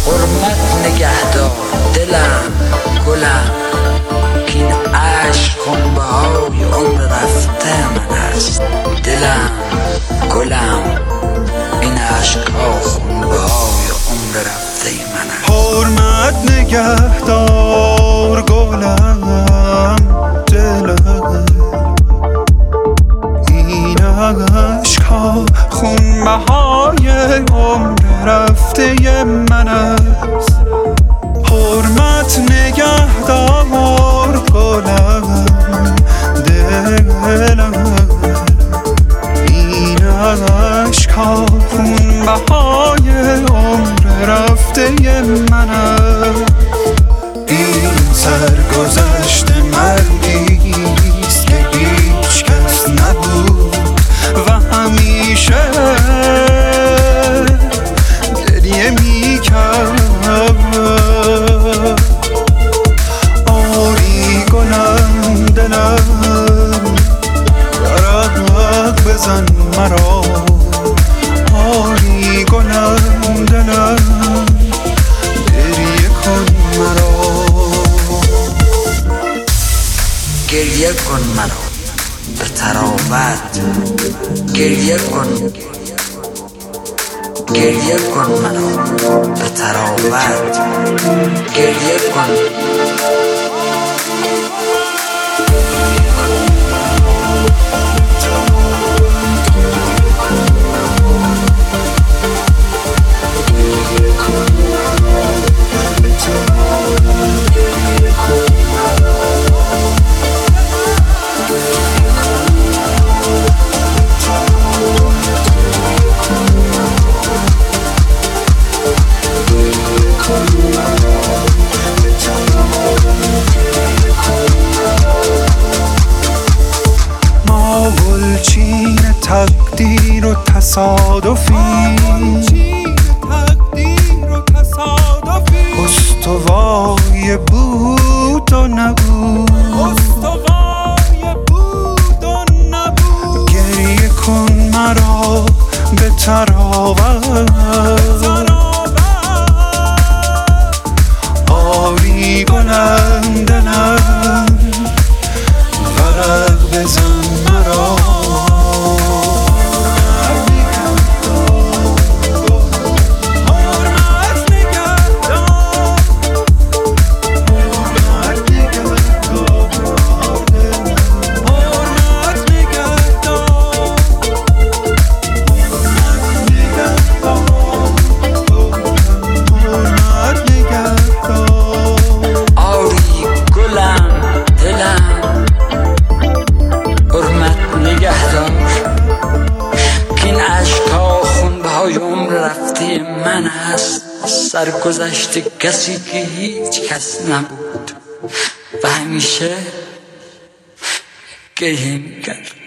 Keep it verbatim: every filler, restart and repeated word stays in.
حرمت نگهدار دلم گلم که این عشق خونبهای عمر رفته من است. دلم گلم این عشق ها خونبهای عمر رفته من است. حرمت نگهدار گلم دلم این عشق ها خونبهای عمر رفته من است. حرمت نگهدار گلم دلم این عشق ها خونبهای عمر رفته من است. این سرگذشت مردیست که هیچ کس نبود و همیشه گریه میکرد. آری گلم دلم ورق بزن مرا. آری گلم دلم گریه کن مرا. گریه کن مرا به طراوت، گریه کن گریه کن مرا به طراوت، گریه کن. گلچین تقدیر و تصادفی استوای بود و نبود. گریه کن مرا به طراوت. آری گلم دلم ورق بزن مرا. رفته من است. سرگذشت کسی که هیچ کس نبود و همیشه گریه میکرد.